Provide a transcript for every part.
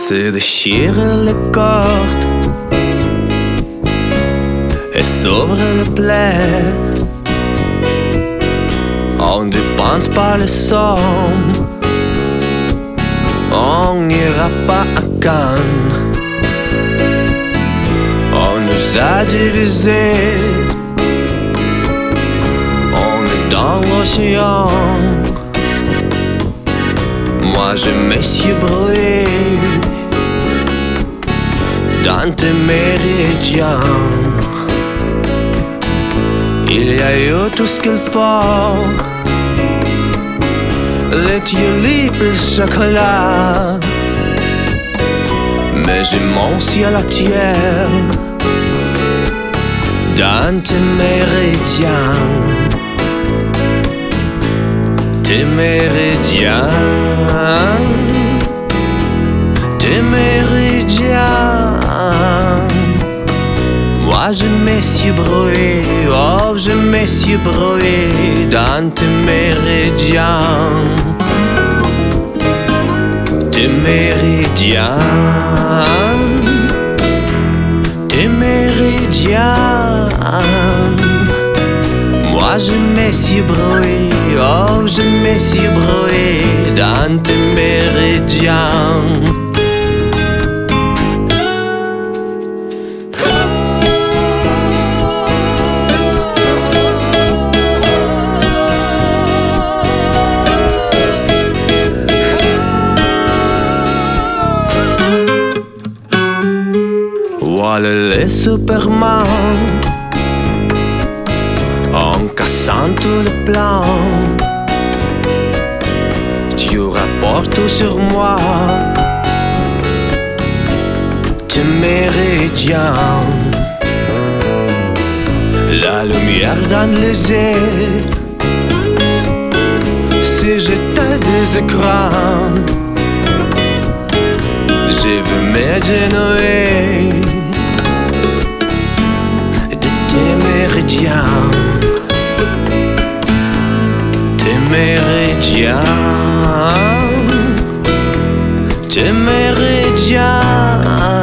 se déchire les cordes et s'ouvre le plaid. On ne dépense pas les sommes, on n'ira pas à Cannes. On nous a divisés, on est dans l'océan. Moi je me suis brouillé dans tes méridiens. Il y a eu tout ce qu'il faut, les tulipes, le chocolat. Mais j'ai mon ciel à terre dans tes méridiens. Tes méridiens, tes méridiens. Moi je me suis brouillé, oh je me suis brouillé dans tes méridiens. Tes méridiens, tes méridiens. Moi je me suis brouillé, oh je me suis brouillé dans tes méridiens. Voilà les Superman en cassant tous les plans. Tu rapportes tout sur moi, tes méridiens. La lumière dans les yeux, si j'étais des écrans, je veux m'éteindre tes méridiens, tes méridiens, tes méridiens.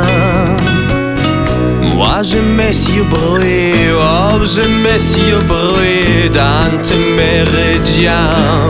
Moi je me suis brouillé, oh je me suis brouillé dans tes méridiens.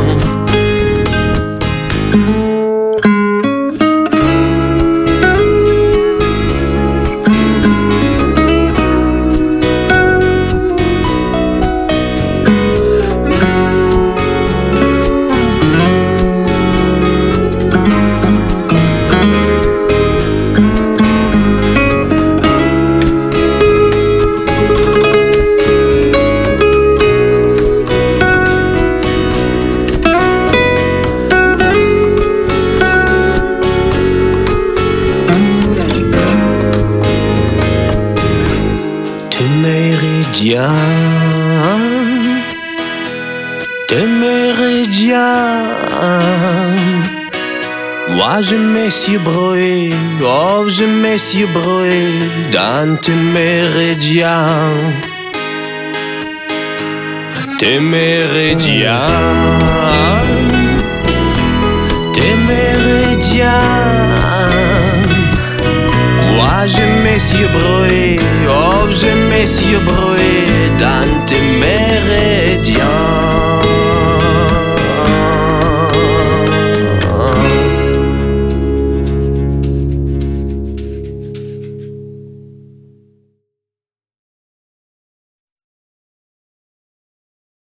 Tes méridiens. Moi je me suis brouillé, oh je me suis brouillé dans tes méridiens. Tes méridiens, tes méridiens. Moi je me suis brouillé, oh je me suis brouillé dans tes